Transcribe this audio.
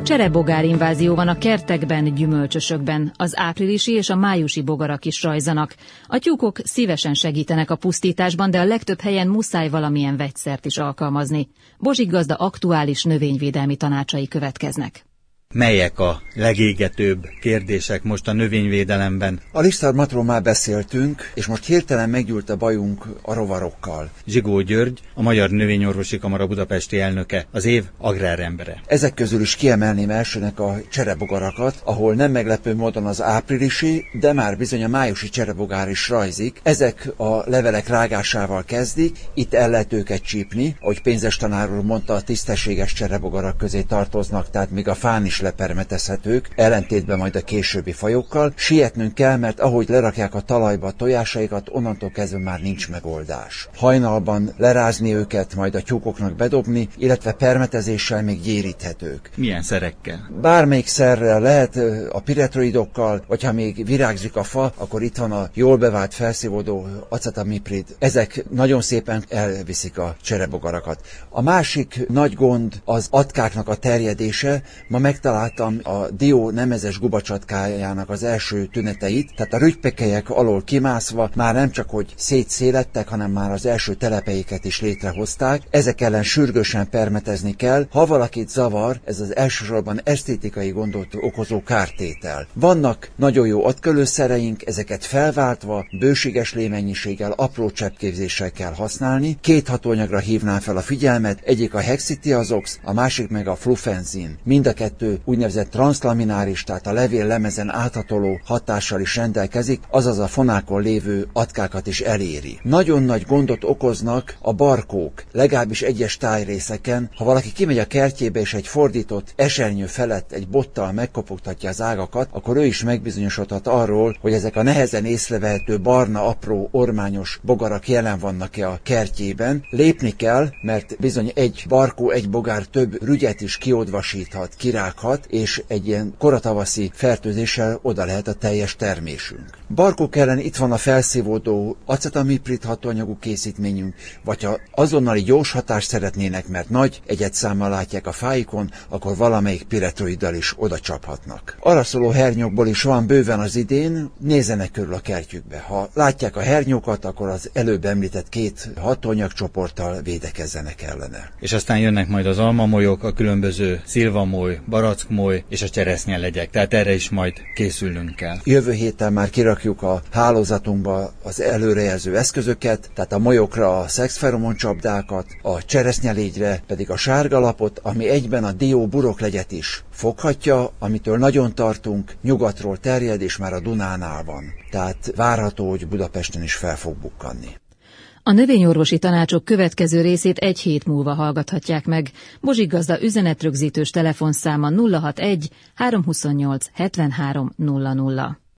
Cserebogár invázió van a kertekben, gyümölcsösökben. Az áprilisi és a májusi bogarak is rajzanak. A tyúkok szívesen segítenek a pusztításban, de a legtöbb helyen muszáj valamilyen vegyszert is alkalmazni. Bozsik gazda aktuális növényvédelmi tanácsai következnek. Melyek a legégetőbb kérdések most a növényvédelemben? A lisztármatról már beszéltünk, és most hirtelen meggyűlt a bajunk a rovarokkal. Zsigó György, a Magyar Növényorvosi Kamara budapesti elnöke, az év agrárembere. Ezek közül is kiemelném elsőnek a cserebogarakat, ahol nem meglepő módon az áprilisi, de már bizony a májusi cserebogár is rajzik. Ezek a levelek rágásával kezdik, itt el lehet őket csípni, ahogy Pénzes tanár úr mondta, a tisztességes cserebogarak közé tartoznak, tehát még a fán is lepermetezhetők, ellentétben majd a későbbi fajokkal. Sietnünk kell, mert ahogy lerakják a talajba a tojásaikat, onnantól kezdve már nincs megoldás. Hajnalban lerázni őket, majd a tyúkoknak bedobni, illetve permetezéssel még gyéríthetők. Milyen szerekkel? Bármelyik szerrel lehet, a piretroidokkal, vagy ha még virágzik a fa, akkor itt van a jól bevált felszívódó acetamiprid. Ezek nagyon szépen elviszik a cserebogarakat. A másik nagy gond az atkáknak a terjedése. Ma megtaláltam a dió nemezes gubacsatkájának az első tüneteit, tehát a rügypekelyek alól kimászva már nem csak hogy szétszélettek, hanem már az első telepeiket is létrehozták. Ezek ellen sürgősen permetezni kell. Ha valakit zavar, ez az elsősorban esztétikai gondot okozó kártétel. Vannak nagyon jó atkölőszereink, ezeket felváltva, bőséges lémennyiséggel, apró cseppképzéssel kell használni. Két hatóanyagra hívnám fel a figyelmet, egyik a hexitiazox, a másik meg a flufenzin. Mind a kettő úgynevezett transzlamináris, tehát a levéllemezen áthatoló hatással is rendelkezik, azaz a fonákon lévő atkákat is eléri. Nagyon nagy gondot okoznak a barkók, legalábbis egyes tájrészeken. Ha valaki kimegy a kertjébe és egy fordított esernyő felett egy bottal megkopogtatja az ágakat, akkor ő is megbizonyosodhat arról, hogy ezek a nehezen észrevehető barna, apró, ormányos bogarak jelen vannak-e a kertjében. Lépni kell, mert bizony egy barkó, egy bogár több rügyet is kiodvasíthat, kirághat, és egy ilyen koratavaszi fertőzéssel oda lehet a teljes termésünk. Barkók ellen itt van a felszívódó acetamiprid hatóanyagú készítményünk, vagy ha azonnali gyors hatást szeretnének, mert nagy egyedszámmal látják a fáikon, akkor valamelyik piretroiddal is oda csaphatnak. Araszoló hernyókból is van bőven az idén, nézzenek körül a kertjükbe. Ha látják a hernyókat, akkor az előbb említett két hatóanyagcsoporttal védekezzenek ellene. És aztán jönnek majd az almamolyok, a különböző szilvamoly, barackmoly és a cseresznyelegyek, tehát erre is majd készülnünk kell. Jövő héten már kirakjuk a hálózatunkba az előrejelző eszközöket, tehát a molyokra a szexferomon csapdákat, a cseresznyelégyre pedig a sárgalapot, ami egyben a dió buroklegyet is foghatja, amitől nagyon tartunk, nyugatról terjed, és már a Dunánál van. Tehát várható, hogy Budapesten is fel fog bukkanni. A növényorvosi tanácsok következő részét egy hét múlva hallgathatják meg. Bozsik gazda üzenetrögzítős telefonszáma 061 328 73 00.